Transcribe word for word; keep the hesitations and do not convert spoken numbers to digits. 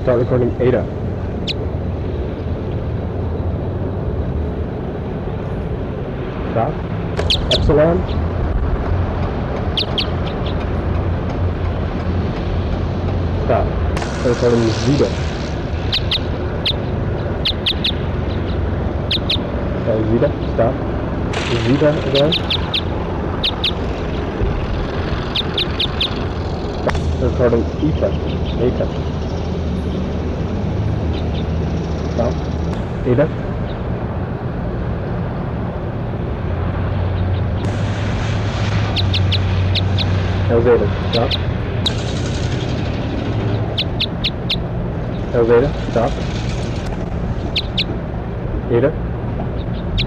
Start recording Ada. Stop. Epsilon. Stop. Start recording Zeta. Uh, Zeta. Stop. Zeta again. Start recording Eta. Eta. Stop. Ada. Elzada. Stop. Elzada. Stop. Ada.